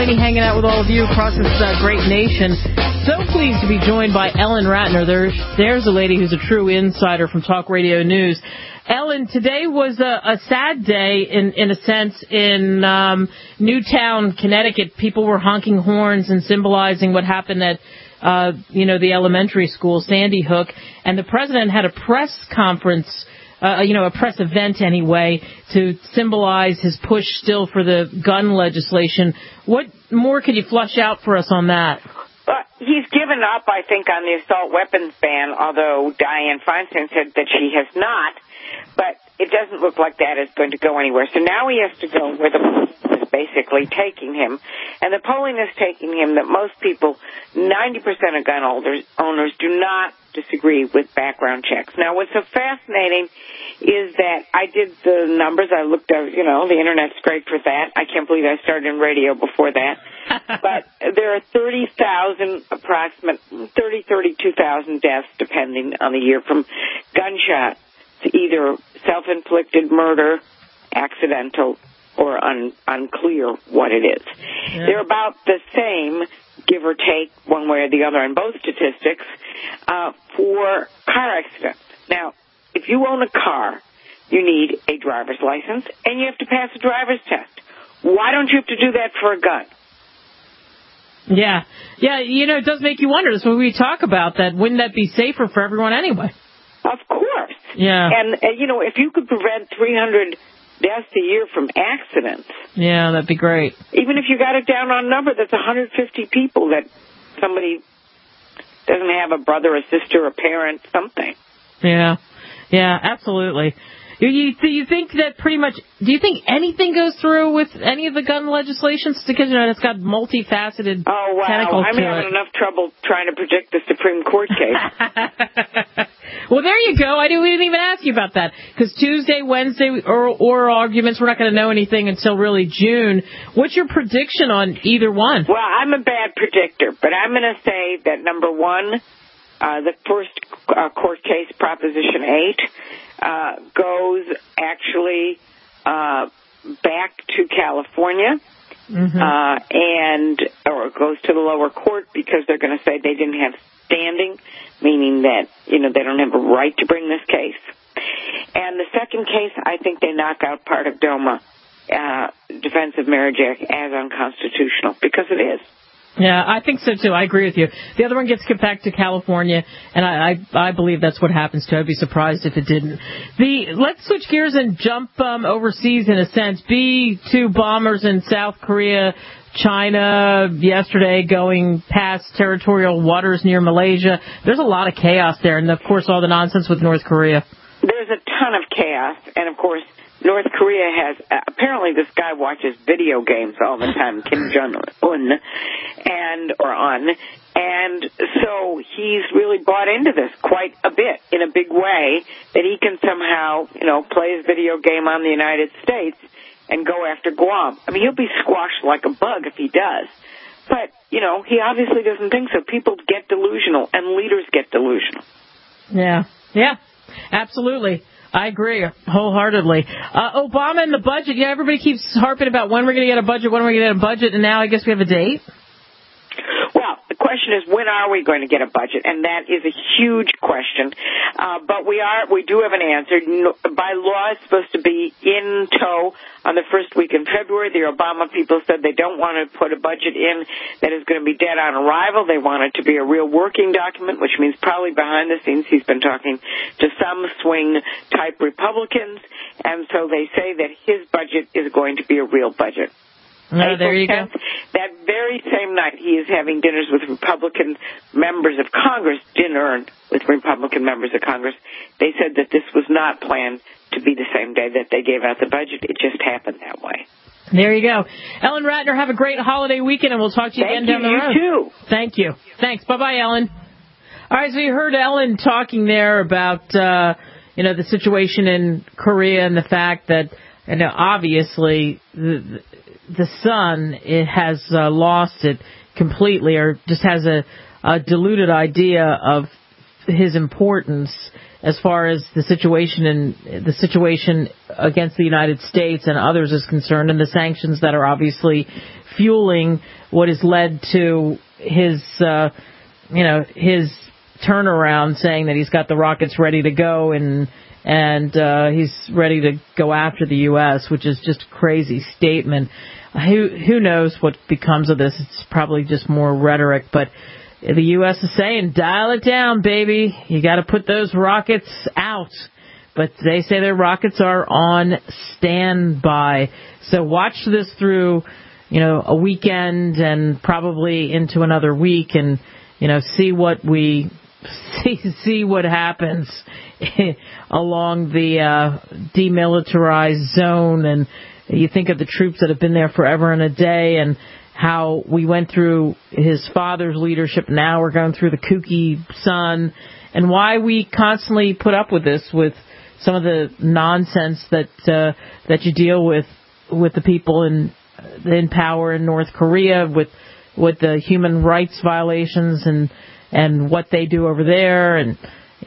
Delaney hanging out with all of you across this great nation. So pleased to be joined by Ellen Ratner. There's a lady who's a true insider from Talk Radio News. Ellen, today was a sad day in a sense in Newtown, Connecticut. People were honking horns and symbolizing what happened at the elementary school, Sandy Hook, and the president had a press conference, a press event anyway, to symbolize his push still for the gun legislation. What more could you flush out for us on that? He's given up, I think, on the assault weapons ban, although Dianne Feinstein said that she has not. But it doesn't look like that is going to go anywhere. So now he has to go where the polling is basically taking him. And the polling is taking him that most people, 90% of gun owners do not disagree with background checks. Now, what's so fascinating is that I did the numbers. I looked at, the Internet's great for that. I can't believe I started in radio before that. But there are 32,000 deaths, depending on the year, from gunshot to either self-inflicted murder, accidental, or unclear what it is. Yeah. They're about the same, give or take, one way or the other in both statistics, for car accidents. Now, if you own a car, you need a driver's license, and you have to pass a driver's test. Why don't you have to do that for a gun? Yeah, it does make you wonder. So when we talk about that, wouldn't that be safer for everyone anyway? Of course. Yeah. And if you could prevent 300 deaths a year from accidents. Yeah, that'd be great. Even if you got it down on a number that's 150 people that somebody doesn't have a brother, a sister, a parent, something. Yeah, absolutely. You think that pretty much, do you think anything goes through with any of the gun legislations? Because, it's got multifaceted tentacles to it. I'm having enough trouble trying to predict the Supreme Court case. Well, there you go. We didn't even ask you about that. Because Tuesday, Wednesday, oral arguments, we're not going to know anything until really June. What's your prediction on either one? Well, I'm a bad predictor, but I'm going to say that, number one, the first court case, Proposition 8, goes actually back to California, or it goes to the lower court because they're going to say they didn't have standing, meaning that, they don't have a right to bring this case. And the second case, I think they knock out part of DOMA, Defense of Marriage Act, as unconstitutional, because it is. Yeah, I think so, too. I agree with you. The other one gets back to California, and I believe that's what happens, too. I'd be surprised if it didn't. Let's switch gears and jump overseas, in a sense. B-2 bombers in South Korea, China yesterday, going past territorial waters near Malaysia. There's a lot of chaos there, and, of course, all the nonsense with North Korea. There's a ton of chaos, and, of course, North Korea has, apparently this guy watches video games all the time, Kim Jong-un, and so he's really bought into this quite a bit, in a big way, that he can somehow, play his video game on the United States and go after Guam. I mean, he'll be squashed like a bug if he does. But, he obviously doesn't think so. People get delusional, and leaders get delusional. Yeah, absolutely. I agree wholeheartedly. Obama and the budget. Everybody keeps harping about when we're going to get a budget, and now I guess we have a date? Well, the question is, when are we going to get a budget? And that is a huge question. But we do have an answer. By law, it's supposed to be in tow on the first week in February. The Obama people said they don't want to put a budget in that is going to be dead on arrival. They want it to be a real working document, which means probably behind the scenes he's been talking to some swing-type Republicans. And so they say that his budget is going to be a real budget. There you go. That very same night, he is having dinners with Republican members of Congress, They said that this was not planned to be the same day that they gave out the budget. It just happened that way. There you go. Ellen Ratner, have a great holiday weekend, and we'll talk to you again down the road. You too. Thank you. Thanks. Bye-bye, Ellen. All right, so you heard Ellen talking there about, the situation in Korea and the fact that, obviously the son has lost it completely, or just has a diluted idea of his importance as far as the situation against the United States and others is concerned, and the sanctions that are obviously fueling what has led to his turnaround, saying that he's got the rockets ready to go and he's ready to go after the U.S., which is just a crazy statement. Who knows what becomes of this? It's probably just more rhetoric, but the U.S. is saying, dial it down, baby. You got to put those rockets out. But they say their rockets are on standby. So watch this through, a weekend and probably into another week, and see what happens along the demilitarized zone. And you think of the troops that have been there forever and a day, and how we went through his father's leadership. Now we're going through the kooky son, and why we constantly put up with this, with some of the nonsense that you deal with the people in power in North Korea, with the human rights violations and what they do over there, and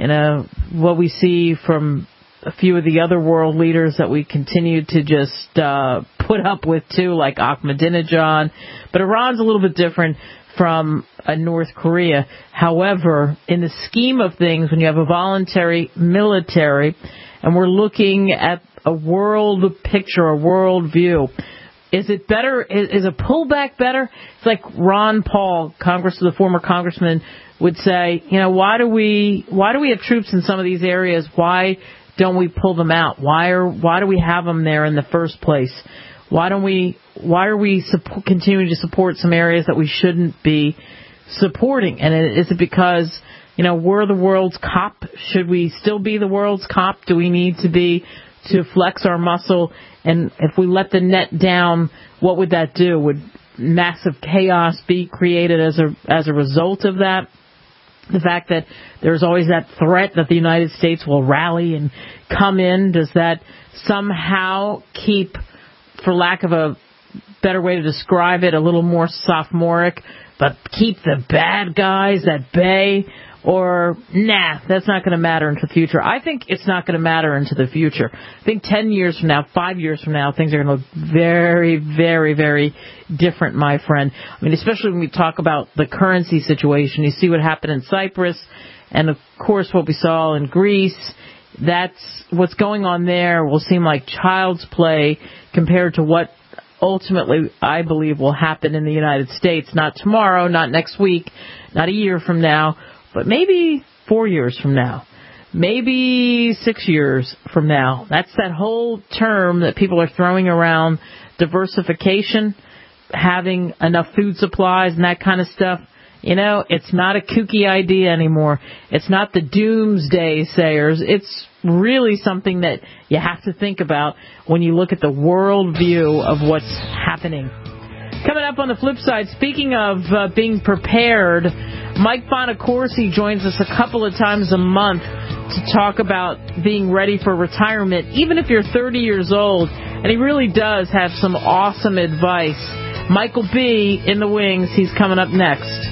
what we see from a few of the other world leaders that we continue to just put up with too, like Ahmadinejad. But Iran's a little bit different from North Korea. However, in the scheme of things, when you have a voluntary military, and we're looking at a world picture, a world view, is it better? Is a pullback better? It's like Ron Paul, the former congressman, would say, why do we have troops in some of these areas? Why don't we pull them out? Why do we have them there in the first place? Why are we continuing to support some areas that we shouldn't be supporting? And is it because, we're the world's cop? Should we still be the world's cop? Do we need to flex our muscle? And if we let the net down, what would that do? Would massive chaos be created as a result of that? The fact that there's always that threat that the United States will rally and come in, does that somehow keep, for lack of a better way to describe it, a little more sophomoric, but keep the bad guys at bay? Or, that's not going to matter into the future. I think it's not going to matter into the future. I think 10 years from now, 5 years from now, things are going to look very, very, very different, my friend. I mean, especially when we talk about the currency situation. You see what happened in Cyprus, and of course what we saw in Greece. That's what's going on there will seem like child's play compared to what ultimately I believe will happen in the United States. Not tomorrow, not next week, not a year from now, but maybe 4 years from now, maybe 6 years from now. That's that whole term that people are throwing around, diversification, having enough food supplies and that kind of stuff. It's not a kooky idea anymore. It's not the doomsday sayers. It's really something that you have to think about when you look at the world view of what's happening. Coming up on the flip side, speaking of being prepared, Mike Bonacorsi joins us a couple of times a month to talk about being ready for retirement, even if you're 30 years old, and he really does have some awesome advice. Michael B. in the wings, he's coming up next.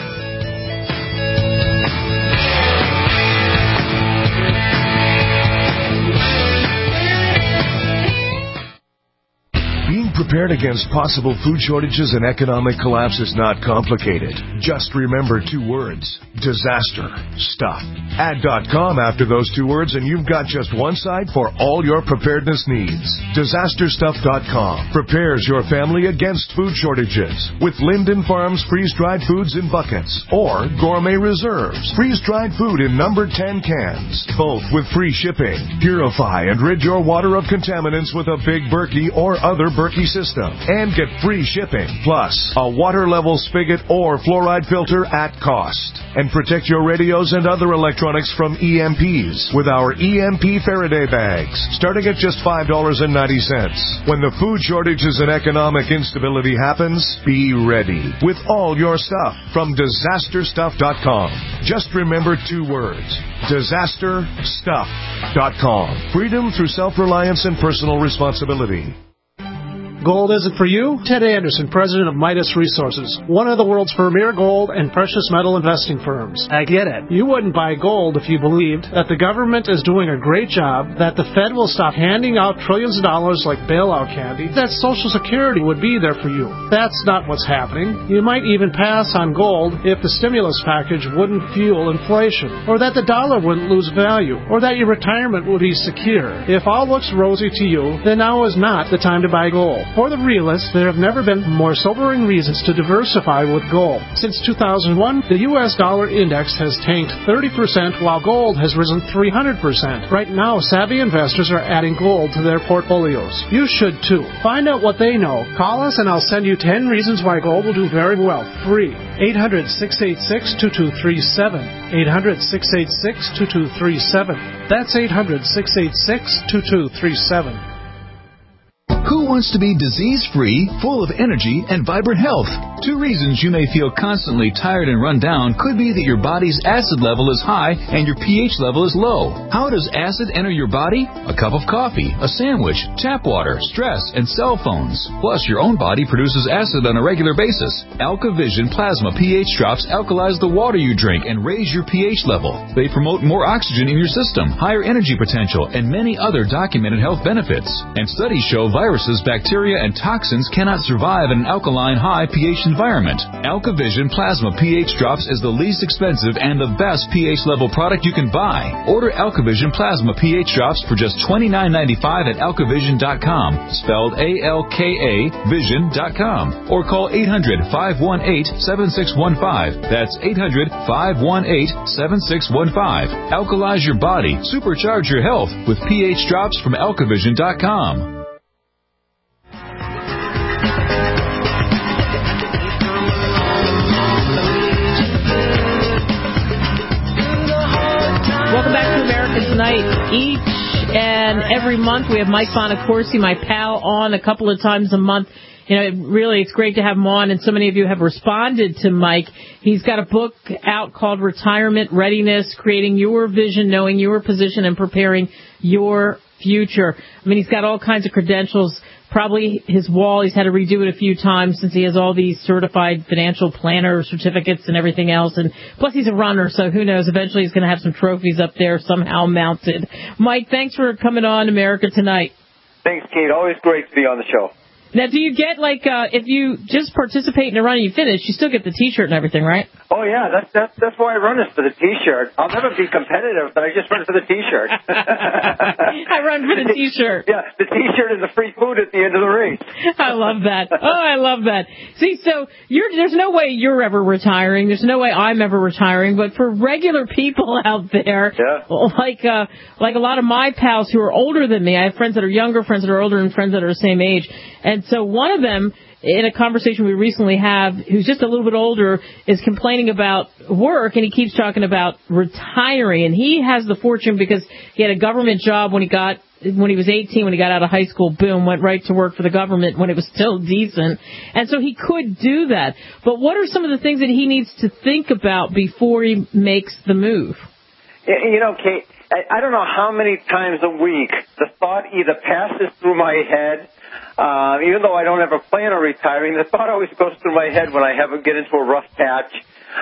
Prepared against possible food shortages and economic collapse is not complicated. Just remember 2 words: disaster stuff. Add.com after those 2 words and you've got just one site for all your preparedness needs. Disasterstuff.com prepares your family against food shortages with Linden Farms freeze-dried foods in buckets or Gourmet Reserves freeze-dried food in number 10 cans, both with free shipping. Purify and rid your water of contaminants with a Big Berkey or other Berkey system and get free shipping, plus a water level spigot or fluoride filter at cost. And protect your radios and other electronics from EMPs with our EMP Faraday bags, starting at just $5.90. When the food shortages and economic instability happens, be ready with all your stuff from disasterstuff.com. Just remember 2 words: disasterstuff.com. Freedom through self-reliance and personal responsibility. Gold isn't for you? Ted Anderson, president of Midas Resources, one of the world's premier gold and precious metal investing firms. I get it. You wouldn't buy gold if you believed that the government is doing a great job, that the Fed will stop handing out trillions of dollars like bailout candy, that Social Security would be there for you. That's not what's happening. You might even pass on gold if the stimulus package wouldn't fuel inflation, or that the dollar wouldn't lose value, or that your retirement would be secure. If all looks rosy to you, then now is not the time to buy gold. For the realists, there have never been more sobering reasons to diversify with gold. Since 2001, the U.S. dollar index has tanked 30%, while gold has risen 300%. Right now, savvy investors are adding gold to their portfolios. You should too. Find out what they know. Call us and I'll send you 10 reasons why gold will do very well. Free. 800-686-2237. 800-686-2237. That's 800-686-2237. Who wants to be disease-free, full of energy, and vibrant health? Two reasons you may feel constantly tired and run down could be that your body's acid level is high and your pH level is low. How does acid enter your body? A cup of coffee, a sandwich, tap water, stress, and cell phones. Plus, your own body produces acid on a regular basis. AlkaVision Plasma pH drops alkalize the water you drink and raise your pH level. They promote more oxygen in your system, higher energy potential, and many other documented health benefits. And studies show viruses, bacteria, and toxins cannot survive in an alkaline, high pH environment. AlkaVision Plasma pH Drops is the least expensive and the best pH level product you can buy. Order AlkaVision Plasma pH Drops for just $29.95 at alkavision.com, spelled A-L-K-A vision.com, or call 800-518-7615. That's 800-518-7615. Alkalize your body. Supercharge your health with pH Drops from alkavision.com. Welcome back to America Tonight. Each and every month we have Mike Bonacorsi, my pal, on a couple of times a month. You know, it's great to have him on, and so many of you have responded to Mike. He's got a book out called Retirement Readiness, Creating Your Vision, Knowing Your Position, and Preparing Your Future. I mean, he's got all kinds of credentials. Probably his wall, he's had to redo it a few times since he has all these certified financial planner certificates and everything else. And plus he's a runner, so who knows, eventually he's going to have some trophies up there somehow mounted. Mike, thanks for coming on America Tonight. Thanks, Kate. Always great to be on the show. Now, do you get, if you just participate in a run and you finish, you still get the T-shirt and everything, right? Oh, yeah. That's why I run this, for the T-shirt. I'll never be competitive, but I just run for the T-shirt. I run for the T-shirt. Yeah, the T-shirt and the free food at the end of the race. I love that. Oh, I love that. See, so there's no way you're ever retiring. There's no way I'm ever retiring. But for regular people out there, like a lot of my pals who are older than me, I have friends that are younger, friends that are older, and friends that are the same age. And so one of them, in a conversation we recently have, who's just a little bit older, is complaining about work, and he keeps talking about retiring. And he has the fortune because he had a government job when he was 18, when he got out of high school, boom, went right to work for the government when it was still decent. And so he could do that. But what are some of the things that he needs to think about before he makes the move? You know, Kate, I don't know how many times a week the thought either passes through my head, even though I don't ever plan on retiring, the thought always goes through my head when I get into a rough patch,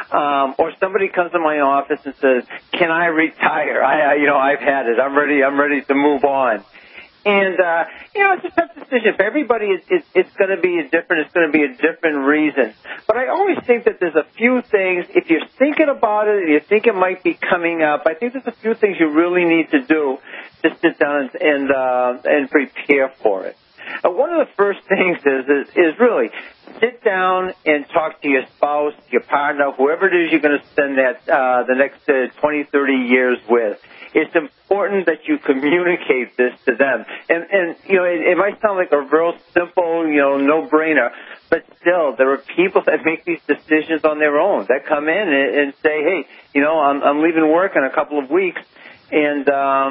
or somebody comes to my office and says, "Can I retire?" I've had it. I'm ready to move on. And it's a tough decision. For everybody, it's going to be different. It's going to be a different reason. But I always think that there's a few things, if you're thinking about it and you think it might be coming up, I think there's a few things you really need to do to sit down and prepare for it. One of the first things is really sit down and talk to your spouse, your partner, whoever it is you're going to spend the next 20, 30 years with. It's important that you communicate this to them. And it might sound like a real simple, no-brainer, but still, there are people that make these decisions on their own, that come in and say, hey, I'm leaving work in a couple of weeks, and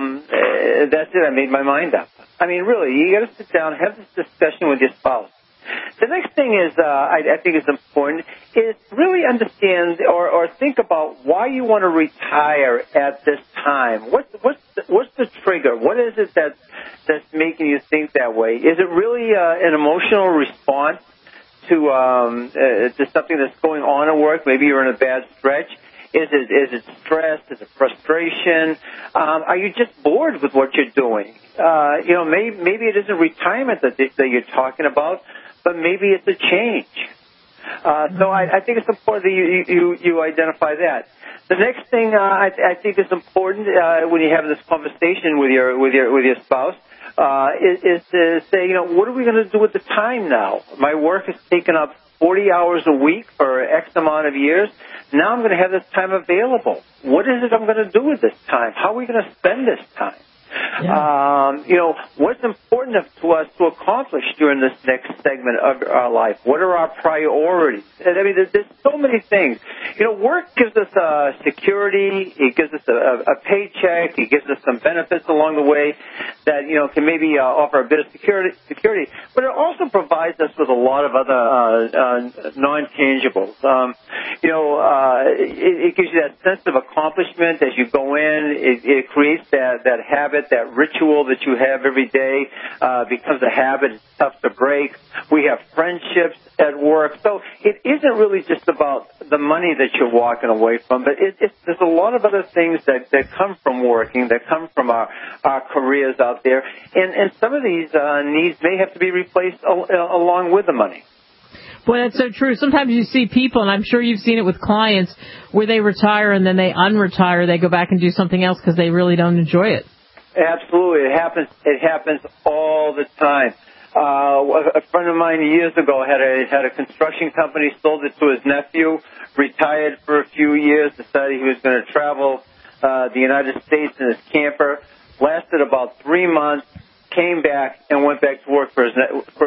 that's it, I made my mind up. I mean, really, you got to sit down, have this discussion with your spouse. The next thing is, I think is important, is really understand or think about why you want to retire at this time. What's the trigger? What is it that's making you think that way? Is it really an emotional response to something that's going on at work? Maybe you're in a bad stretch. Is it stress? Is it frustration? Are you just bored with what you're doing? Maybe it isn't retirement that you're talking about, but maybe it's a change. So I think it's important that you identify that. The next thing I think is important when you have this conversation with your spouse is to say, what are we going to do with the time now? My work has taken up 40 hours a week for X amount of years. Now I'm going to have this time available. What is it I'm going to do with this time? How are we going to spend this time? Yeah. What's important to us to accomplish during this next segment of our life? What are our priorities? I mean, there's so many things. Work gives us security. It gives us a paycheck. It gives us some benefits along the way that, can maybe offer a bit of security. But it also provides us with a lot of other non-tangibles. It gives you that sense of accomplishment as you go in. It creates that habit, that ritual that you have every day becomes a habit. It's tough to break. We have friendships at work. So it isn't really just about the money that you're walking away from, but there's a lot of other things that come from working, that come from our careers out there. And some of these needs may have to be replaced along with the money. Boy, that's so true. Sometimes you see people, and I'm sure you've seen it with clients, where they retire and then they unretire. They go back and do something else because they really don't enjoy it. Absolutely. It happens all the time. A friend of mine years ago had a construction company, sold it to his nephew, retired for a few years, decided he was going to travel the United States in his camper, lasted about 3 months, came back and went back to work for his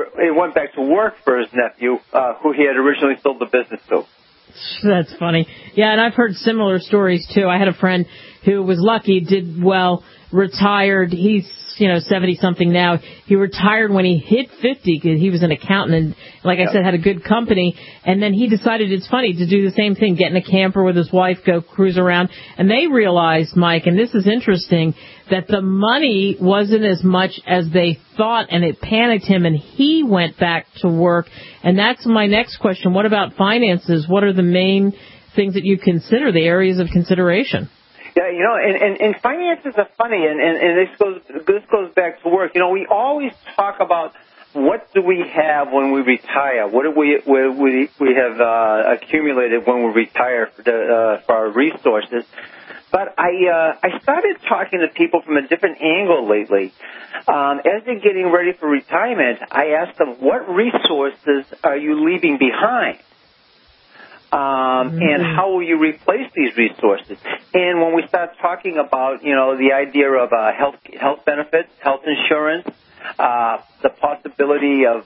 nephew, who he had originally sold the business to. That's funny. Yeah, and I've heard similar stories too. I had a friend who was lucky, did well, retired. He's 70-something now. He retired when he hit 50 because he was an accountant and, like I said, had a good company. And then he decided, it's funny, to do the same thing, get in a camper with his wife, go cruise around. And they realized, Mike, and this is interesting, that the money wasn't as much as they thought, and it panicked him, and he went back to work. And that's my next question. What about finances? What are the main things that you consider, the areas of consideration? Yeah, and finances are funny, and this goes back to work. We always talk about what do we have when we retire? What do we have accumulated when we retire for our resources? But I started talking to people from a different angle lately. As they're getting ready for retirement, I asked them, what resources are you leaving behind? And how will you replace these resources? And when we start talking about, the idea of health benefits, health insurance, the possibility of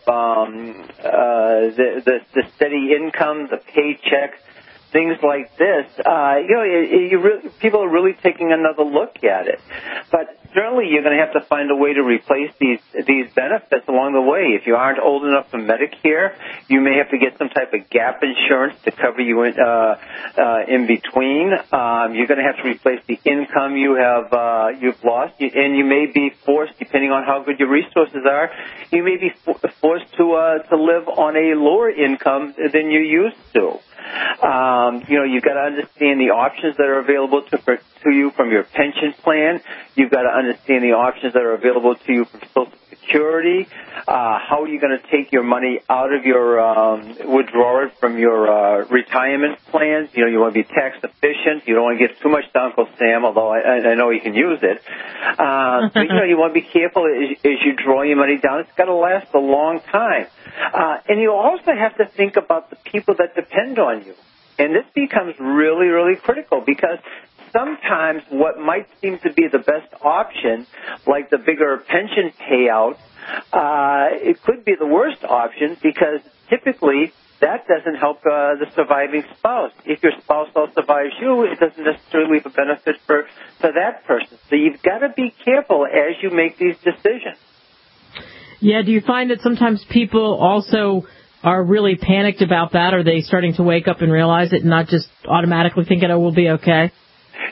the steady income, the paycheck, things like this, people are really taking another look at it. But certainly you're going to have to find a way to replace these benefits along the way. If you aren't old enough for Medicare, you may have to get some type of gap insurance to cover you in between. You're going to have to replace the income you've lost, and you may be forced, depending on how good your resources are, you may be forced to live on a lower income than you used to. You've got to understand the options that are available to you from your pension plan. You've got to understand the options that are available to you from Social Security. How are you going to take your money out of your withdraw it from your retirement plans? You want to be tax efficient. You don't want to give too much to Uncle Sam, although I know he can use it. But, you want to be careful as you draw your money down. It's got to last a long time. And you also have to think about the people that depend on you. And this becomes really, really critical because sometimes what might seem to be the best option, like the bigger pension payout, it could be the worst option because typically that doesn't help the surviving spouse. If your spouse all survives you, it doesn't necessarily leave a benefit for that person. So you've got to be careful as you make these decisions. Yeah, do you find that sometimes people also are really panicked about that? Are they starting to wake up and realize it and not just automatically thinking, oh, we'll be okay? Oh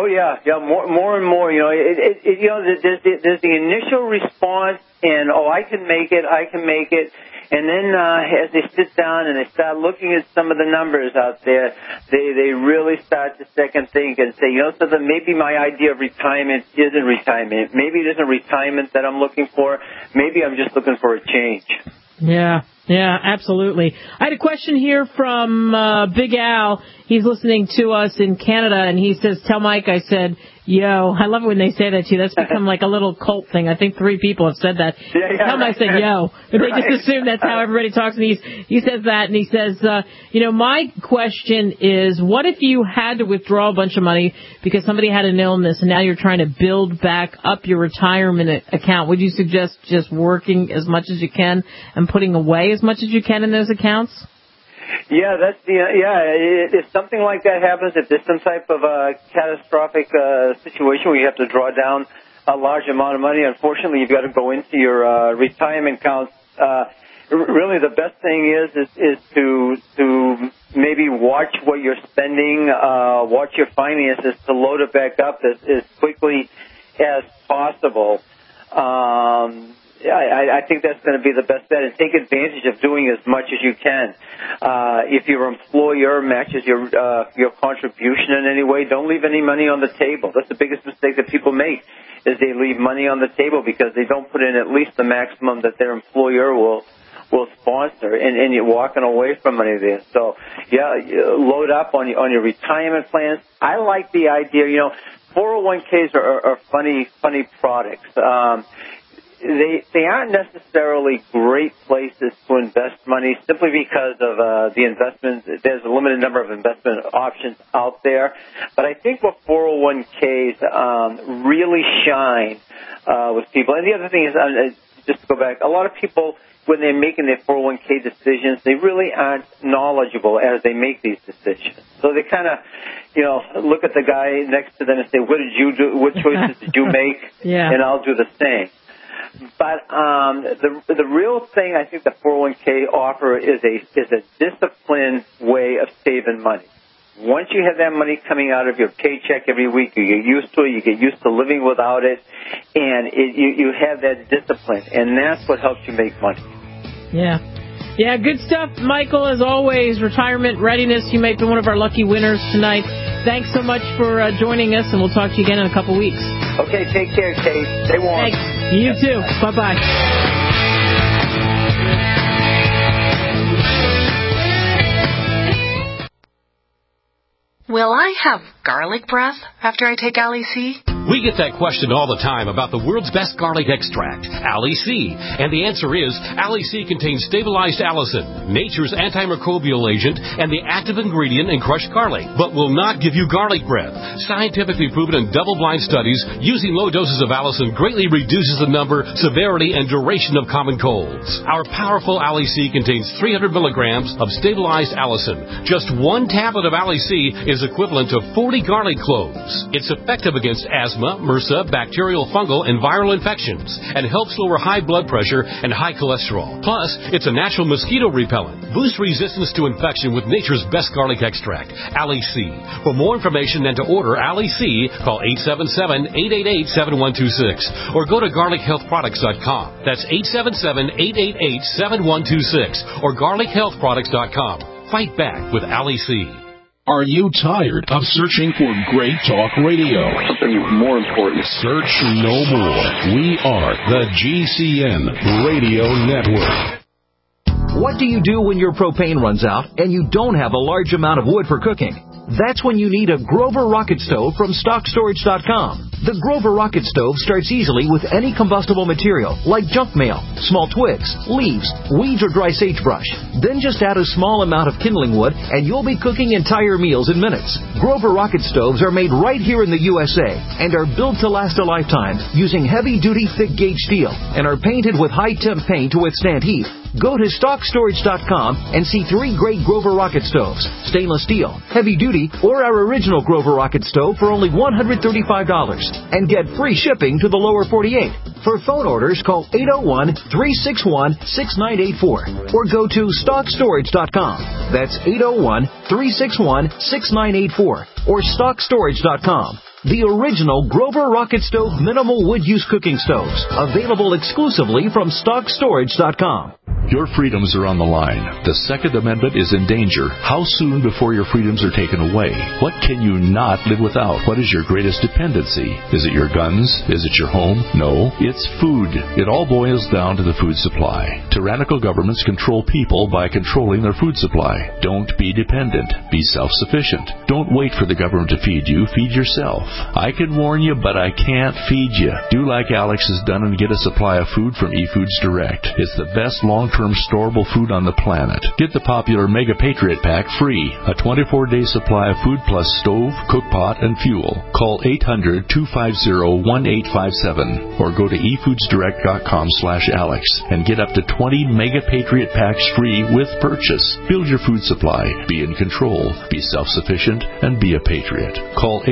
Oh yeah, more and more. There's the initial response, and I can make it. And then as they sit down and they start looking at some of the numbers out there, they really start to second think and say, so then maybe my idea of retirement isn't retirement. Maybe it isn't retirement that I'm looking for. Maybe I'm just looking for a change. Yeah, absolutely. I had a question here from Big Al. He's listening to us in Canada, and he says, tell Mike I said, yo. I love it when they say that to you. That's become like a little cult thing. I think 3 people have said that. Yeah, tell Mike I said, yo. They just assume that's how everybody talks. And he says that, and he says, my question is, what if you had to withdraw a bunch of money because somebody had an illness, and now you're trying to build back up your retirement account? Would you suggest just working as much as you can and putting away as much as you can in those accounts? Yeah, if something like that happens, if there's some type of catastrophic situation where you have to draw down a large amount of money, unfortunately, you've got to go into your retirement accounts. Really, the best thing is to maybe watch what you're spending, watch your finances to load it back up as quickly as possible. I think that's going to be the best bet, and take advantage of doing as much as you can. If your employer matches your contribution in any way, don't leave any money on the table. That's the biggest mistake that people make, is they leave money on the table because they don't put in at least the maximum that their employer will sponsor, and you're walking away from money there. So, load up on your retirement plans. I like the idea, 401ks are funny products. They aren't necessarily great places to invest money simply because of the investments. There's a limited number of investment options out there. But I think what 401ks really shine with people. And the other thing is, just to go back, a lot of people, when they're making their 401k decisions, they really aren't knowledgeable as they make these decisions. So they kind of, look at the guy next to them and say, what did you do? What choices did you make? Yeah. And I'll do the same. But the real thing I think the 401k offer is a disciplined way of saving money. Once you have that money coming out of your paycheck every week, you get used to it, you get used to living without it, and you have that discipline, and that's what helps you make money. Yeah, good stuff, Michael, as always. Retirement readiness, you may be one of our lucky winners tonight. Thanks so much for joining us, and we'll talk to you again in a couple weeks. Okay, take care, Kate. Stay warm. Thanks. You too. Bye-bye. Will I have garlic breath after I take Ali-C? We get that question all the time about the world's best garlic extract, Ali-C. And the answer is, Ali-C contains stabilized allicin, nature's antimicrobial agent, and the active ingredient in crushed garlic, but will not give you garlic breath. Scientifically proven in double-blind studies, using low doses of allicin greatly reduces the number, severity, and duration of common colds. Our powerful Ali-C contains 300 milligrams of stabilized allicin. Just 1 tablet of Ali-C is equivalent to 40 garlic cloves. It's effective against asthma, MRSA, bacterial, fungal, and viral infections, and helps lower high blood pressure and high cholesterol. Plus, it's a natural mosquito repellent. Boost resistance to infection with nature's best garlic extract, Ali-C. For more information and to order Ali-C, call 877-888-7126 or go to garlichealthproducts.com. That's 877-888-7126 or garlichealthproducts.com. Fight back with Ali-C. Are you tired of searching for great talk radio? Something more important. Search no more. We are the GCN Radio Network. What do you do when your propane runs out and you don't have a large amount of wood for cooking? That's when you need a Grover Rocket Stove from StockStorage.com. The Grover Rocket Stove starts easily with any combustible material, like junk mail, small twigs, leaves, weeds, or dry sagebrush. Then just add a small amount of kindling wood, and you'll be cooking entire meals in minutes. Grover Rocket Stoves are made right here in the USA and are built to last a lifetime using heavy-duty, thick-gauge steel and are painted with high-temp paint to withstand heat. Go to StockStorage.com and see 3 great Grover Rocket Stoves, stainless steel, heavy-duty, or our original Grover Rocket Stove for only $135, and get free shipping to the lower 48. For phone orders, call 801-361-6984 or go to StockStorage.com. That's 801-361-6984 or StockStorage.com. The original Grover Rocket Stove minimal wood use cooking stoves. Available exclusively from StockStorage.com. Your freedoms are on the line. The Second Amendment is in danger. How soon before your freedoms are taken away? What can you not live without? What is your greatest dependency? Is it your guns? Is it your home? No, it's food. It all boils down to the food supply. Tyrannical governments control people by controlling their food supply. Don't be dependent. Be self-sufficient. Don't wait for the government to feed you. Feed yourself. I can warn you, but I can't feed you. Do like Alex has done and get a supply of food from eFoods Direct. It's the best long-term storable food on the planet. Get the popular Mega Patriot Pack free. A 24-day supply of food plus stove, cook pot, and fuel. Call 800-250-1857 or go to efoodsdirect.com/Alex and get up to 20 Mega Patriot Packs free with purchase. Build your food supply. Be in control. Be self-sufficient and be a patriot. Call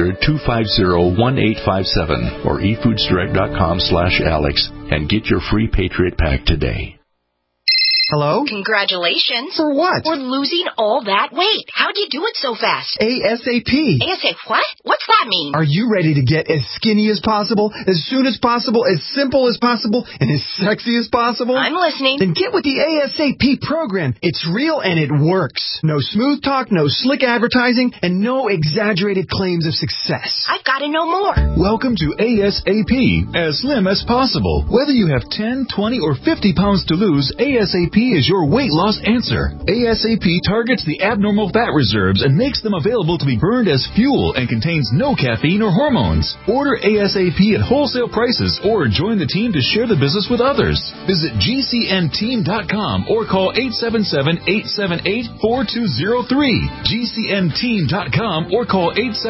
800-250-1857 or efoodsdirect.com/Alex and get your free Patriot Pack today. Hello? Congratulations. For what? For losing all that weight. How'd you do it so fast? ASAP. ASAP what? What's that mean? Are you ready to get as skinny as possible, as soon as possible, as simple as possible, and as sexy as possible? I'm listening. Then get with the ASAP program. It's real and it works. No smooth talk, no slick advertising, and no exaggerated claims of success. I've got to know more. Welcome to ASAP, as slim as possible. Whether you have 10, 20, or 50 pounds to lose, ASAP is your weight loss answer. ASAP targets the abnormal fat reserves and makes them available to be burned as fuel and contains no caffeine or hormones. Order ASAP at wholesale prices or join the team to share the business with others. Visit GCNteam.com or call 877-878-4203. GCNteam.com or call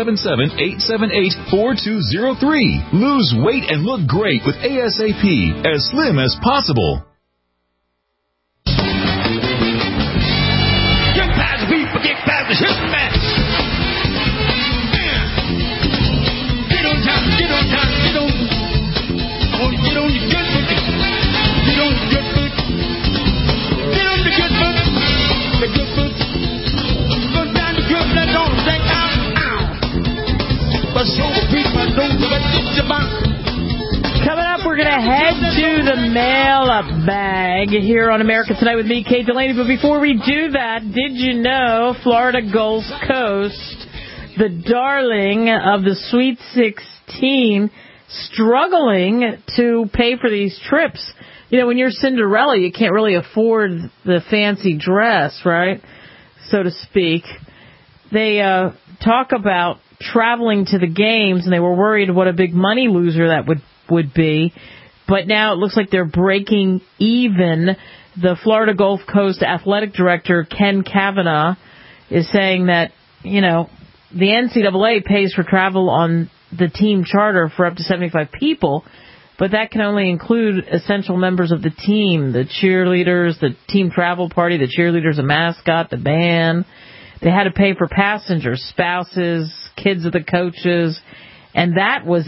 877-878-4203. Lose weight and look great with ASAP, as slim as possible. Get past the hip match. Get on time, get on time, get on. I want to get on your good foot. Get on your good foot. Get on the good foot. The good foot. Go down the good foot. Don't say ow, ow. But so people don't get your back. Coming up, we're going to head to the mail-up bag here on America Tonight with me, Kate Delaney. But before we do that, did you know Florida Gulf Coast, the darling of the Sweet 16, struggling to pay for these trips? You know, when you're Cinderella, you can't really afford the fancy dress, right, so to speak. They talk about traveling to the games, and they were worried what a big money loser that would be, but now it looks like they're breaking even. The Florida Gulf Coast Athletic Director, Ken Kavanaugh, is saying that, you know, the NCAA pays for travel on the team charter for up to 75 people, but that can only include essential members of the team, the cheerleaders, the team travel party, the cheerleaders, a mascot, the band. They had to pay for passengers, spouses, kids of the coaches, and that was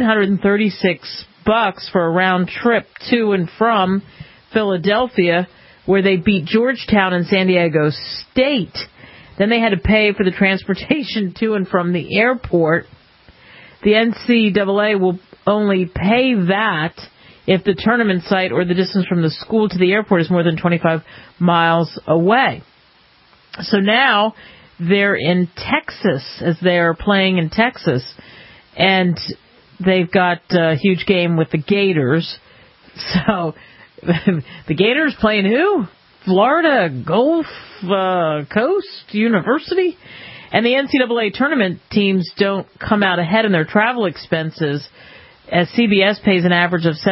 $836 for a round trip to and from Philadelphia, where they beat Georgetown and San Diego State. Then they had to pay for the transportation to and from the airport. The NCAA will only pay that if the tournament site or the distance from the school to the airport is more than 25 miles away. So now they're in Texas, as they're playing in Texas. And they've got a huge game with the Gators. So the Gators playing who? Florida Gulf Coast University? And the NCAA tournament teams don't come out ahead in their travel expenses, as CBS pays an average of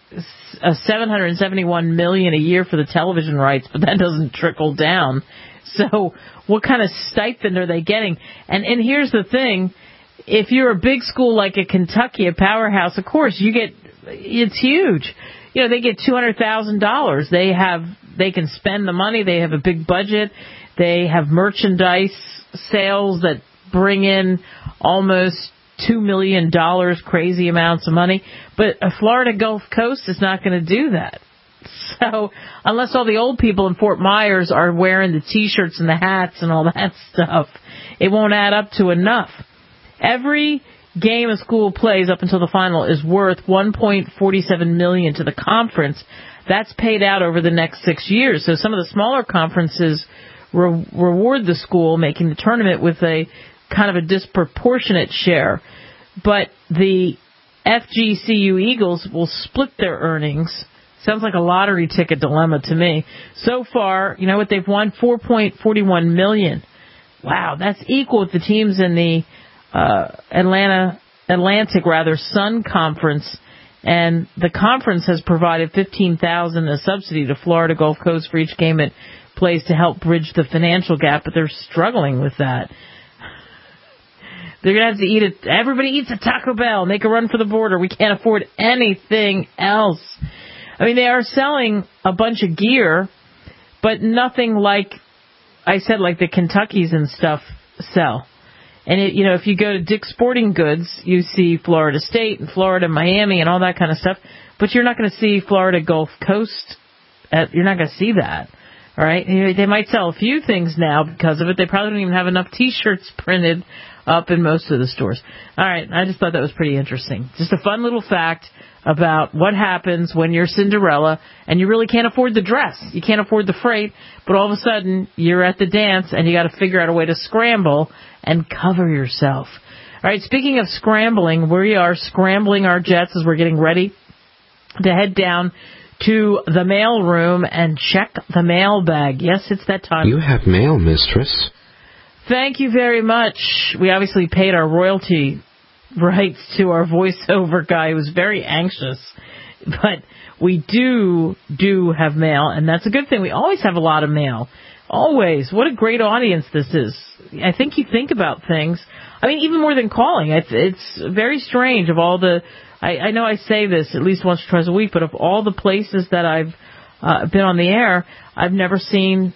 $771 million a year for the television rights, but that doesn't trickle down. So what kind of stipend are they getting? And here's the thing. If you're a big school like a Kentucky, a powerhouse, of course, it's huge. You know, they get $200,000. They can spend the money. They have a big budget. They have merchandise sales that bring in almost $2 million, crazy amounts of money. But a Florida Gulf Coast is not going to do that. So unless all the old people in Fort Myers are wearing the T-shirts and the hats and all that stuff, it won't add up to enough. Every game a school plays up until the final is worth $1.47 million to the conference. That's paid out over the next 6 years. So some of the smaller conferences reward the school making the tournament with a kind of a disproportionate share. But the FGCU Eagles will split their earnings. Sounds like a lottery ticket dilemma to me. So far, you know what they've won? $4.41 million. Wow, that's equal with the teams in the Atlantic Sun Conference, and the conference has provided $15,000 as subsidy to Florida Gulf Coast for each game it plays to help bridge the financial gap, but they're struggling with that. They're going to have to eat it. Everybody eats a Taco Bell, make a run for the border. We can't afford anything else. I mean, they are selling a bunch of gear, but nothing like, I said, like the Kentuckys and stuff sell. And, if you go to Dick's Sporting Goods, you see Florida State and Florida Miami and all that kind of stuff, but you're not going to see Florida Gulf Coast. You're not going to see that. All right? They might sell a few things now because of it. They probably don't even have enough T-shirts printed up in most of the stores. All right, I just thought that was pretty interesting. Just a fun little fact about what happens when you're Cinderella and you really can't afford the dress. You can't afford the freight, but all of a sudden you're at the dance and you got to figure out a way to scramble and cover yourself. All right, speaking of scrambling, we are scrambling our jets as we're getting ready to head down to the mail room and check the mailbag. Yes, it's that time. You have mail, mistress. Thank you very much. We obviously paid our royalty rights to our voiceover guy who was very anxious. But we do have mail, and that's a good thing. We always have a lot of mail. Always. What a great audience this is. I think you think about things. I mean, even more than calling. It's very strange of all the... I know I say this at least once or twice a week, but of all the places that I've been on the air, I've never seen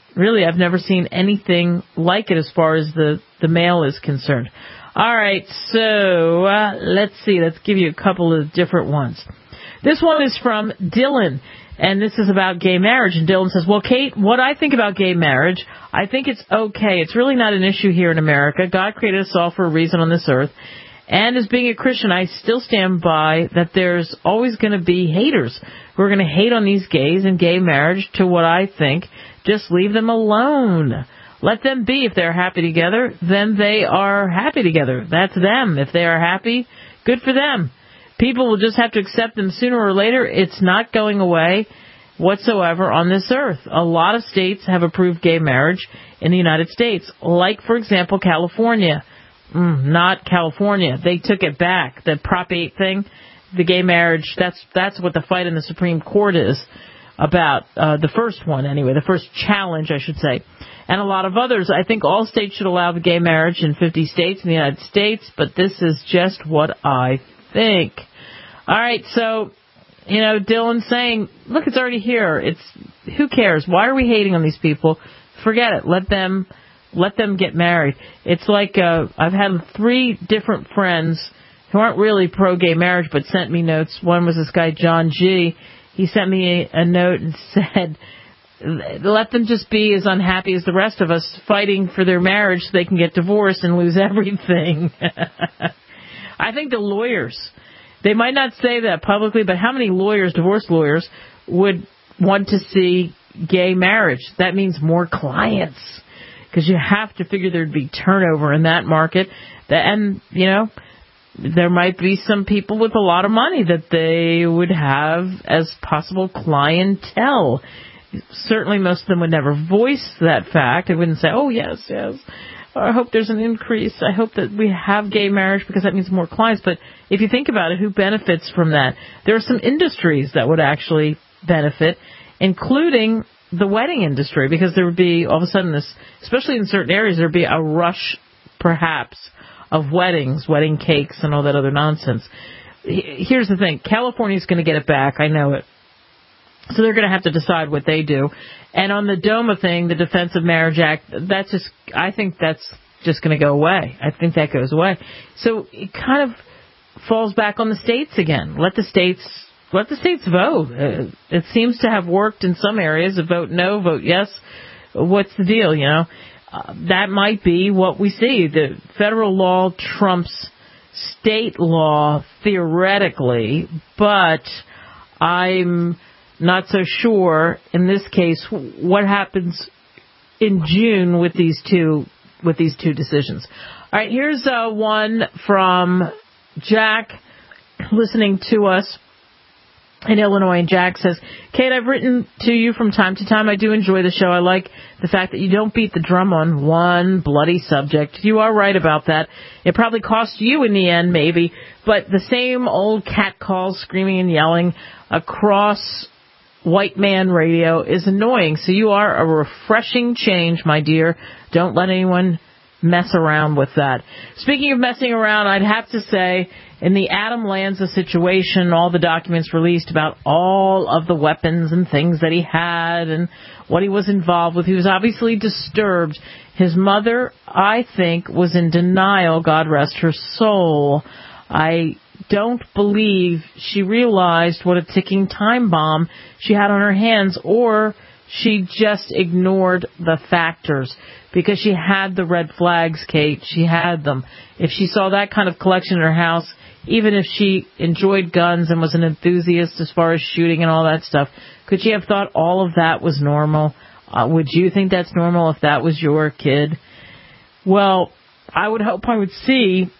anything like it as far as the mail is concerned. All right, so let's see. Let's give you a couple of different ones. This one is from Dylan, and this is about gay marriage. And Dylan says, well, Kate, what I think about gay marriage, I think it's okay. It's really not an issue here in America. God created us all for a reason on this earth. And as being a Christian, I still stand by that there's always going to be haters who are going to hate on these gays and gay marriage. To what I think, just leave them alone. Let them be. If they're happy together, then they are happy together. That's them. If they are happy, good for them. People will just have to accept them sooner or later. It's not going away whatsoever on this earth. A lot of states have approved gay marriage in the United States, like, for example, California. Not California. They took it back. The Prop 8 thing, the gay marriage, that's what the fight in the Supreme Court is about. The first one, anyway, the first challenge, I should say. And a lot of others. I think all states should allow the gay marriage in 50 states in the United States, but this is just what I think. All right, so, Dylan's saying, look, it's already here. Who cares? Why are we hating on these people? Forget it. Let them get married. It's like I've had 3 different friends who aren't really pro-gay marriage but sent me notes. One was this guy, John G. He sent me a note and said, let them just be as unhappy as the rest of us, fighting for their marriage so they can get divorced and lose everything. I think the lawyers, they might not say that publicly, but how many lawyers, divorce lawyers, would want to see gay marriage? That means more clients. Because you have to figure there'd be turnover in that market. And, there might be some people with a lot of money that they would have as possible clientele. Certainly most of them would never voice that fact. They wouldn't say, oh, yes. I hope there's an increase. I hope that we have gay marriage because that means more clients. But if you think about it, who benefits from that? There are some industries that would actually benefit, including the wedding industry, because there would be all of a sudden this, especially in certain areas, there'd be a rush perhaps of weddings, wedding cakes and all that other nonsense. Here's the thing. California's going to get it back. I know it. So they're going to have to decide what they do. And on the DOMA thing, the Defense of Marriage Act, I think that's just going to go away. I think that goes away. So it kind of falls back on the states again. Let the states vote. It seems to have worked in some areas. Vote no, vote yes. What's the deal, That might be what we see. The federal law trumps state law theoretically, but I'm not so sure in this case what happens in June with these two decisions. All right, here's one from Jack listening to us in Illinois, and Jack says, Kate, I've written to you from time to time. I do enjoy the show. I like the fact that you don't beat the drum on one bloody subject. You are right about that. It probably cost you in the end, maybe, but the same old cat calls, screaming and yelling across white man radio is annoying. So you are a refreshing change, my dear. Don't let anyone mess around with that. Speaking of messing around, I'd have to say, in the Adam Lanza situation, all the documents released about all of the weapons and things that he had and what he was involved with, he was obviously disturbed. His mother, I think, was in denial, God rest her soul. I don't believe she realized what a ticking time bomb she had on her hands, or she just ignored the factors, because she had the red flags, Kate. She had them. If she saw that kind of collection in her house, even if she enjoyed guns and was an enthusiast as far as shooting and all that stuff, could she have thought all of that was normal? Would you think that's normal if that was your kid? Well, I would hope I would see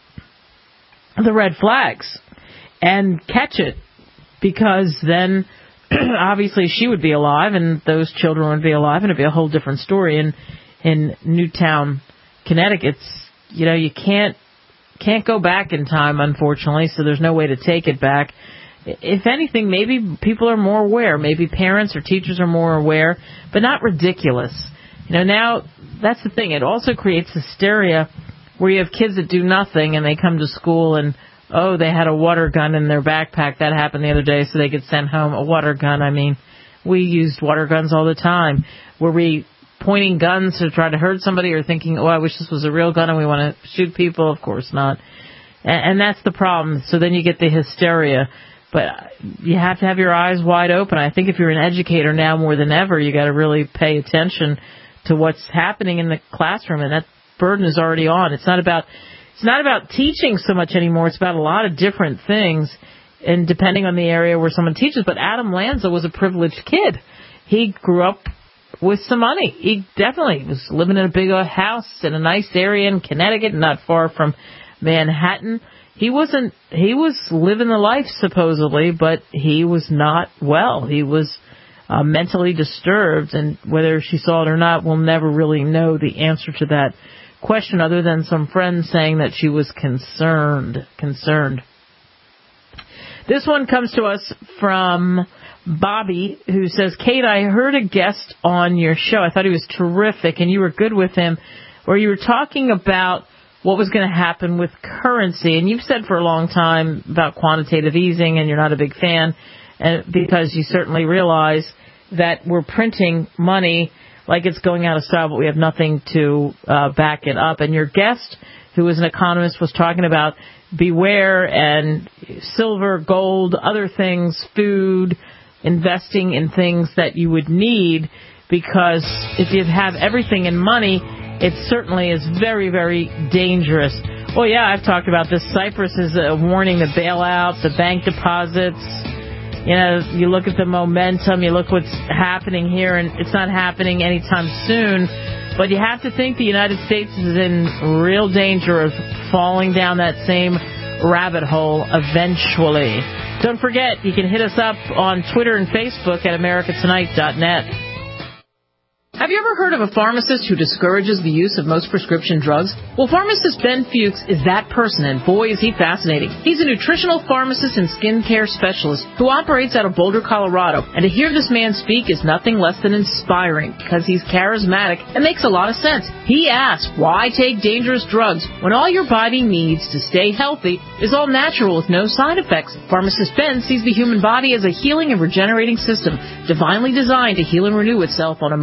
the red flags and catch it, because then obviously she would be alive and those children would be alive, and it'd be a whole different story. In Newtown, Connecticut, you can't go back in time, unfortunately, so there's no way to take it back. If anything, maybe people are more aware. Maybe parents or teachers are more aware, but not ridiculous. Now, that's the thing. It also creates hysteria where you have kids that do nothing and they come to school and, oh, they had a water gun in their backpack. That happened the other day, so they get sent home. A water gun, I mean, we used water guns all the time. Were we pointing guns to try to hurt somebody or thinking, oh, I wish this was a real gun and we want to shoot people? Of course not. And that's the problem. So then you get the hysteria. But you have to have your eyes wide open. I think if you're an educator now more than ever, you got to really pay attention to what's happening in the classroom, and that burden is already on. It's not about teaching so much anymore. It's about a lot of different things, and depending on the area where someone teaches. But Adam Lanza was a privileged kid. He grew up with some money. He definitely was living in a big house in a nice area in Connecticut, not far from Manhattan. He was living the life, supposedly, but he was not well. He was mentally disturbed, and whether she saw it or not, we'll never really know the answer to that question, other than some friends saying that she was concerned. This one comes to us from Bobby, who says, Kate, I heard a guest on your show. I thought he was terrific, and you were good with him, where you were talking about what was going to happen with currency. And you've said for a long time about quantitative easing, and you're not a big fan, because you certainly realize that we're printing money like it's going out of style, but we have nothing to back it up. And your guest, who was an economist, was talking about beware and silver, gold, other things, food, investing in things that you would need, because if you have everything in money, it certainly is very, very dangerous. Well, yeah, I've talked about this. Cyprus is warning the bailout, the bank deposits. You look at the momentum, you look what's happening here, and it's not happening anytime soon. But you have to think the United States is in real danger of falling down that same rabbit hole eventually. Don't forget, you can hit us up on Twitter and Facebook at americatonight.net. Have you ever heard of a pharmacist who discourages the use of most prescription drugs? Well, pharmacist Ben Fuchs is that person, and boy, is he fascinating. He's a nutritional pharmacist and skincare specialist who operates out of Boulder, Colorado. And to hear this man speak is nothing less than inspiring, because he's charismatic and makes a lot of sense. He asks, why take dangerous drugs when all your body needs to stay healthy is all natural with no side effects? Pharmacist Ben sees the human body as a healing and regenerating system, divinely designed to heal and renew itself on a moment-to-moment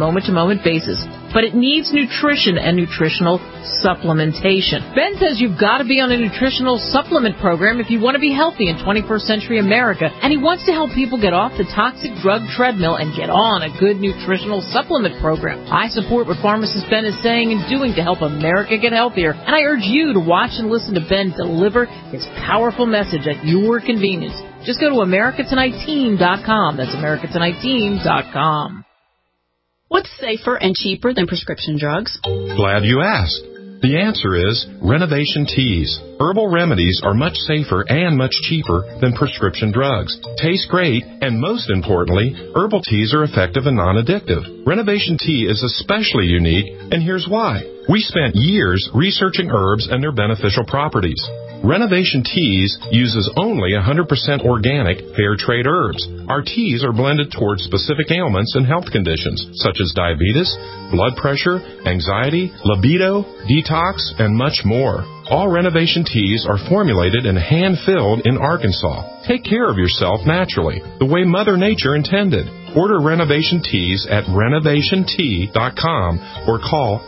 moment basis, but it needs nutrition and nutritional supplementation. Ben says you've got to be on a nutritional supplement program if you want to be healthy in 21st century America, and he wants to help people get off the toxic drug treadmill and get on a good nutritional supplement program. I support what pharmacist Ben is saying and doing to help America get healthier, and I urge you to watch and listen to Ben deliver his powerful message at your convenience. Just go to AmericaTonightTeam.com. That's AmericaTonightTeam.com. What's safer and cheaper than prescription drugs? Glad you asked. The answer is Renovation Teas. Herbal remedies are much safer and much cheaper than prescription drugs. Taste great, and most importantly, herbal teas are effective and non-addictive. Renovation Tea is especially unique, and here's why. We spent years researching herbs and their beneficial properties. Renovation Teas uses only 100% organic, fair trade herbs. Our teas are blended towards specific ailments and health conditions, such as diabetes, blood pressure, anxiety, libido, detox, and much more. All Renovation Teas are formulated and hand-filled in Arkansas. Take care of yourself naturally, the way Mother Nature intended. Order Renovation Teas at renovationtea.com or call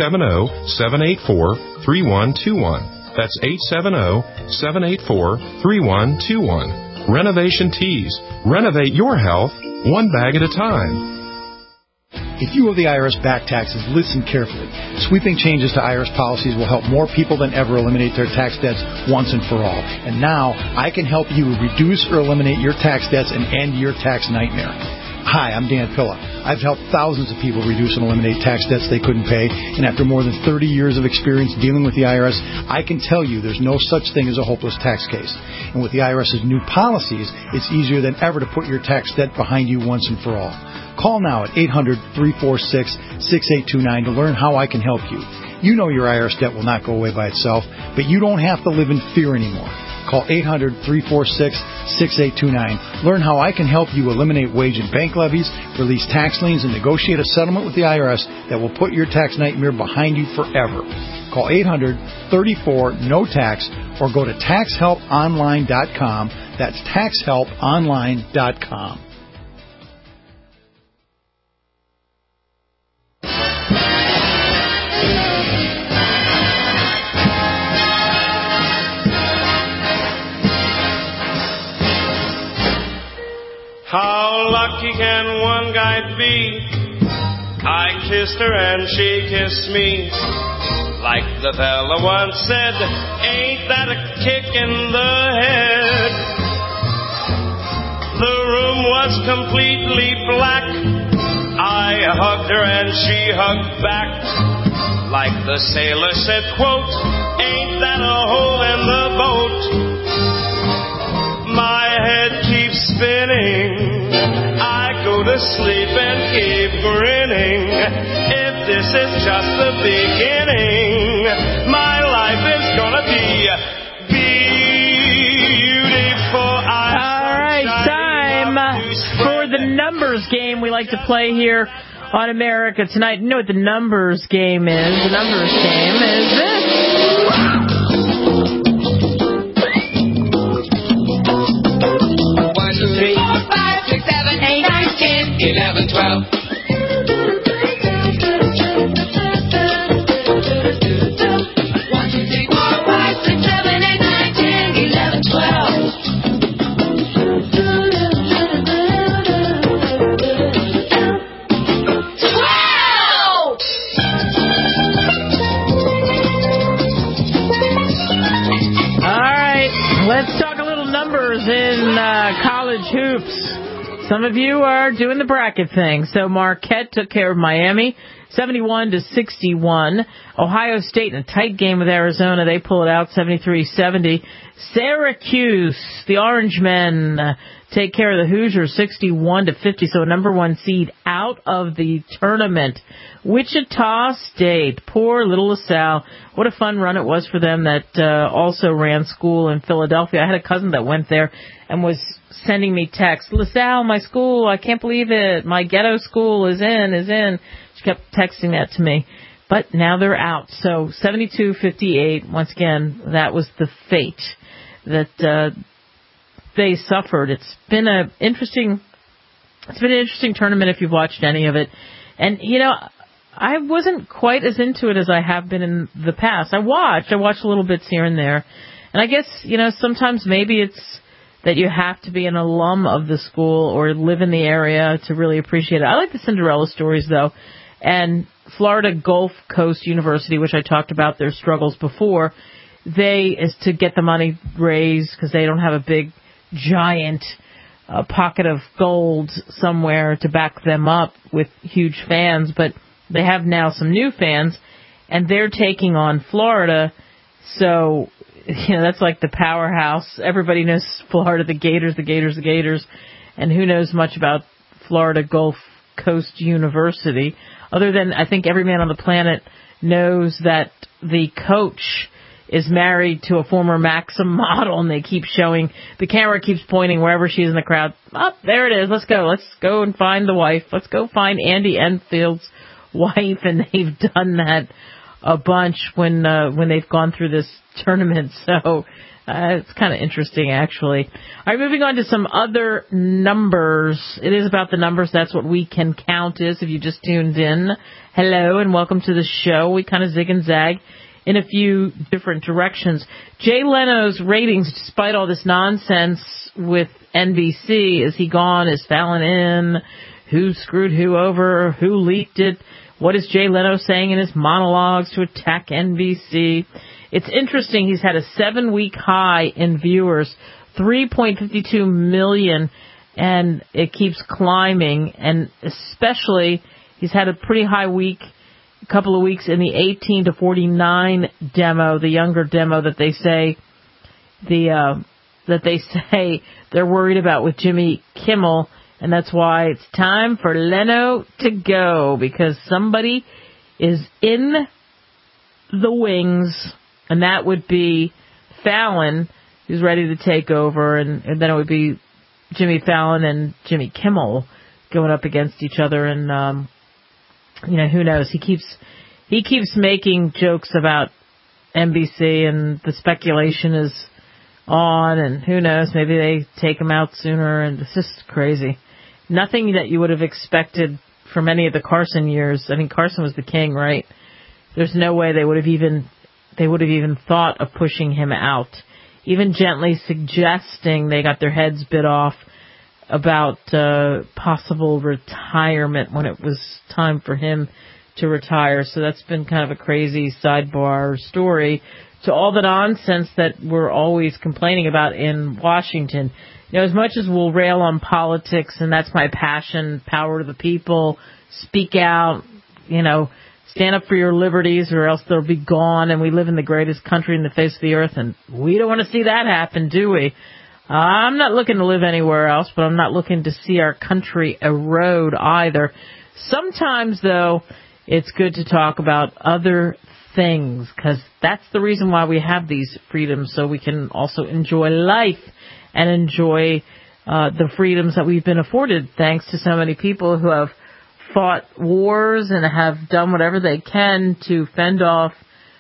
870-784-3121. That's 870-784-3121. Renovation Teas. Renovate your health one bag at a time. If you owe the IRS back taxes, listen carefully. Sweeping changes to IRS policies will help more people than ever eliminate their tax debts once and for all. And now, I can help you reduce or eliminate your tax debts and end your tax nightmare. Hi, I'm Dan Pilla. I've helped thousands of people reduce and eliminate tax debts they couldn't pay, and after more than 30 years of experience dealing with the IRS, I can tell you there's no such thing as a hopeless tax case. And with the IRS's new policies, it's easier than ever to put your tax debt behind you once and for all. Call now at 800-346-6829 to learn how I can help you. You know your IRS debt will not go away by itself, but you don't have to live in fear anymore. Call 800-346-6829. Learn how I can help you eliminate wage and bank levies, release tax liens, and negotiate a settlement with the IRS that will put your tax nightmare behind you forever. Call 800-34-NO-TAX or go to TaxHelpOnline.com. That's TaxHelpOnline.com. How lucky can one guy be? I kissed her and she kissed me. Like the fella once said, ain't that a kick in the head? The room was completely black. I hugged her and she hugged back. Like the sailor said, quote, ain't that a hole in the boat? My head keeps spinning. I go to sleep and keep grinning. If this is just the beginning, my life is gonna be beautiful. All right, time for the numbers game we like to play here on America Tonight. You know what the numbers game is? The numbers game is this. 3, 4, 5, 6, 7, 8, 9, 10, 11, 12. 1, 2, 3, 4, 5, 6, 7, 8, 9, 10, 11, 12. Let's talk a little numbers in college hoops. Some of you are doing the bracket thing. So Marquette took care of Miami, 71-61. Ohio State in a tight game with Arizona. They pull it out 73-70. Syracuse, the Orange Men, take care of the Hoosiers 61-50. So a number one seed out of the tournament. Wichita State, poor little LaSalle. What a fun run it was for them that also ran school in Philadelphia. I had a cousin that went there and was sending me texts. LaSalle, my school, I can't believe it. My ghetto school is in. She kept texting that to me. But now they're out. So 72-58. Once again, that was the fate that they suffered. It's been an interesting tournament if you've watched any of it. And, you know, I wasn't quite as into it as I have been in the past. I watched little bits here and there. And I guess, you know, sometimes maybe it's that you have to be an alum of the school or live in the area to really appreciate it. I like the Cinderella stories, though. And Florida Gulf Coast University, which I talked about their struggles before, is to get the money raised because they don't have a big, giant pocket of gold somewhere to back them up with huge fans. But they have now some new fans, and they're taking on Florida. So, you know, that's like the powerhouse. Everybody knows Florida, the Gators. And who knows much about Florida Gulf Coast University, other than I think every man on the planet knows that the coach is married to a former Maxim model, and they keep showing, the camera keeps pointing wherever she is in the crowd. Oh, there it is. Let's go and find the wife. Let's go find Andy Enfield's wife. And they've done that a bunch when they've gone through this tournament. So it's kind of interesting, actually. All right, moving on to some other numbers. It is about the numbers. That's what We Can Count is. If you just tuned in, hello and welcome to the show. We kind of zig and zag in a few different directions. Jay Leno's ratings, despite all this nonsense with NBC, is he gone? Is Fallon in? Who screwed who over? Who leaked it? What is Jay Leno saying in his monologues to attack NBC? It's interesting. He's had a 7-week high in viewers, 3.52 million, and it keeps climbing. And especially, he's had a pretty high week, a couple of weeks in the 18 to 49 demo, the younger demo that they say they're worried about with Jimmy Kimmel. And that's why it's time for Leno to go, because somebody is in the wings, and that would be Fallon, who's ready to take over, and then it would be Jimmy Fallon and Jimmy Kimmel going up against each other. And you know, who knows? He keeps making jokes about NBC, and the speculation is on, and who knows? Maybe they take him out sooner, and it's just crazy. Nothing that you would have expected from any of the Carson years. I mean, Carson was the king, right? There's no way they would have even thought of pushing him out, even gently suggesting they got their heads bit off about possible retirement when it was time for him to retire. So that's been kind of a crazy sidebar story to all the nonsense that we're always complaining about in Washington. You know, as much as we'll rail on politics, and that's my passion, power to the people, speak out, you know, stand up for your liberties or else they'll be gone, and we live in the greatest country in the face of the earth, and we don't want to see that happen, do we? I'm not looking to live anywhere else, but I'm not looking to see our country erode either. Sometimes, though, it's good to talk about other things, because that's the reason why we have these freedoms, so we can also enjoy life and enjoy the freedoms that we've been afforded thanks to so many people who have fought wars and have done whatever they can to fend off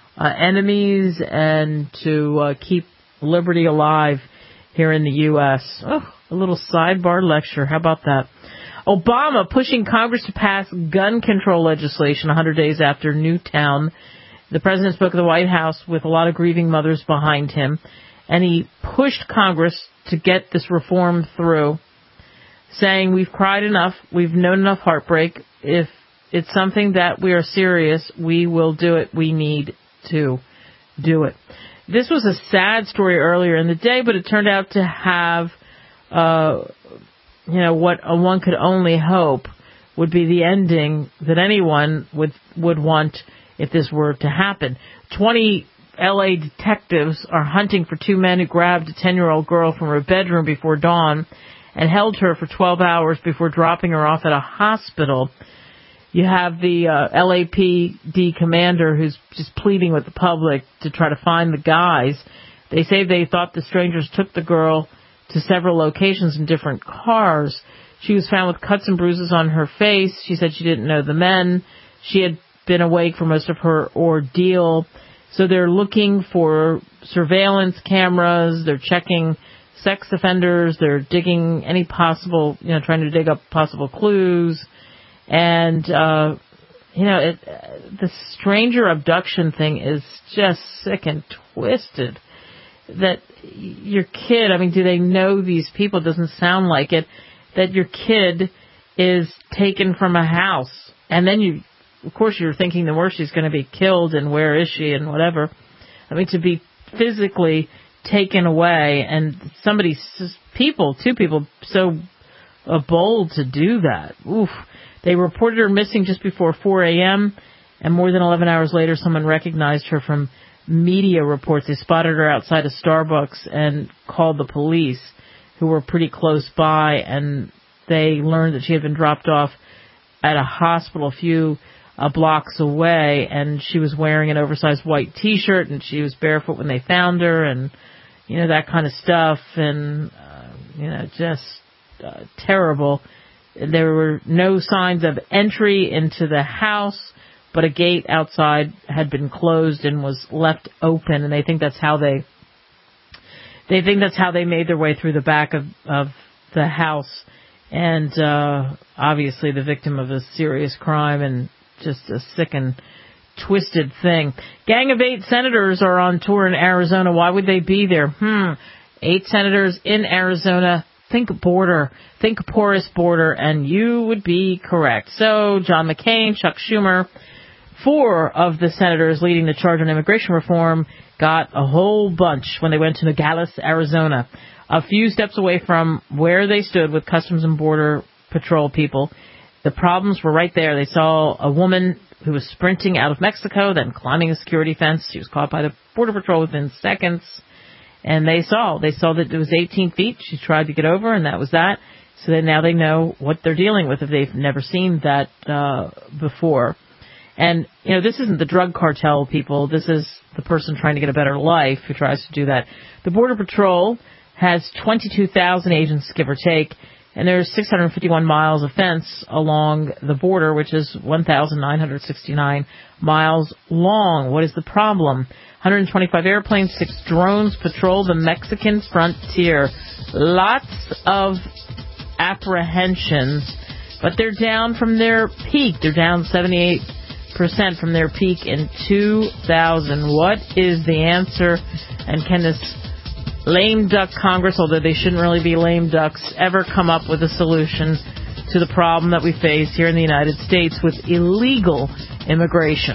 enemies and to keep liberty alive here in the U.S. Oh, a little sidebar lecture. How about that? Obama pushing Congress to pass gun control legislation 100 days after Newtown. The president spoke at the White House with a lot of grieving mothers behind him, and he pushed Congress to get this reform through, saying, we've cried enough, we've known enough heartbreak. If it's something that we are serious, we will do it. We need to do it. This was a sad story earlier in the day, but it turned out to have, what one could only hope would be the ending that anyone would want if this were to happen. 20 L.A. detectives are hunting for 2 men who grabbed a 10-year-old girl from her bedroom before dawn and held her for 12 hours before dropping her off at a hospital. You have the LAPD commander who's just pleading with the public to try to find the guys. They say they thought the strangers took the girl to several locations in different cars. She was found with cuts and bruises on her face. She said she didn't know the men. She had been awake for most of her ordeal. So they're looking for surveillance cameras. They're checking sex offenders. They're digging any possible, trying to dig up possible clues. And, the stranger abduction thing is just sick and twisted. That your kid, do they know these people? It doesn't sound like it. That your kid is taken from a house. And then of course you're thinking the worst, she's going to be killed and where is she and whatever. To be physically taken away and two people so bold to do that. Oof. They reported her missing just before 4 a.m. and more than 11 hours later someone recognized her from media reports. They spotted her outside a Starbucks and called the police, who were pretty close by, and they learned that she had been dropped off at a hospital a few blocks away, and she was wearing an oversized white T-shirt, and she was barefoot when they found her, and that kind of stuff, and just terrible. There were no signs of entry into the house, but a gate outside had been closed and was left open, and they think that's how they made their way through the back of the house. And obviously the victim of a serious crime and just a sick and twisted thing. Gang of 8 senators are on tour in Arizona. Why would they be there? 8 senators in Arizona. Think border, think porous border, and you would be correct. So John McCain, Chuck Schumer, 4 of the senators leading the charge on immigration reform got a whole bunch when they went to Nogales, Arizona, a few steps away from where they stood with Customs and Border Patrol people. The problems were right there. They saw a woman who was sprinting out of Mexico, then climbing a security fence. She was caught by the Border Patrol within seconds. And they saw that it was 18 feet. She tried to get over, and that was that. So now they know what they're dealing with if they've never seen that before. And, this isn't the drug cartel people. This is the person trying to get a better life who tries to do that. The Border Patrol has 22,000 agents, give or take, and there's 651 miles of fence along the border, which is 1,969 miles long. What is the problem? 125 airplanes, 6 drones patrol the Mexican frontier. Lots of apprehensions, but they're down from their peak. They're down 78% from their peak in 2000. What is the answer? And can this lame duck Congress, although they shouldn't really be lame ducks, ever come up with a solution to the problem that we face here in the United States with illegal immigration?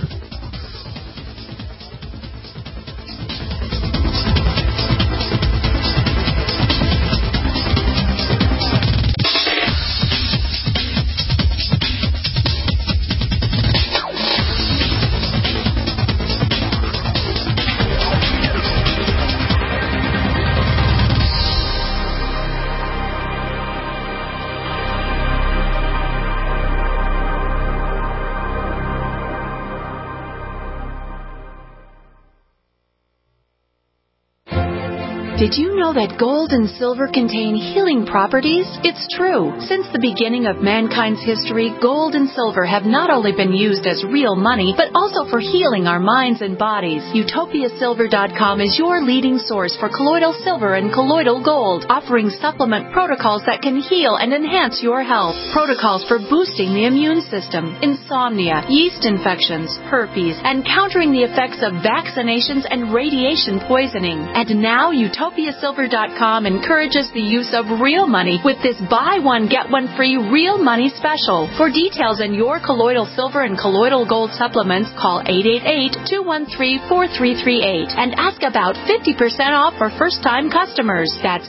Did you know that gold and silver contain healing properties? It's true. Since the beginning of mankind's history, gold and silver have not only been used as real money, but also for healing our minds and bodies. UtopiaSilver.com is your leading source for colloidal silver and colloidal gold, offering supplement protocols that can heal and enhance your health. Protocols for boosting the immune system, insomnia, yeast infections, herpes, and countering the effects of vaccinations and radiation poisoning. And now UtopiaSilver.com encourages the use of real money with this buy one, get one free real money special. For details on your colloidal silver and colloidal gold supplements, call 888-213-4338 and ask about 50% off for first-time customers. That's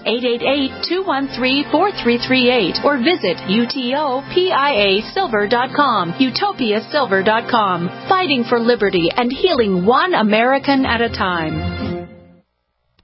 888-213-4338 or visit UTOPIASilver.com. UtopiaSilver.com. Fighting for liberty and healing one American at a time.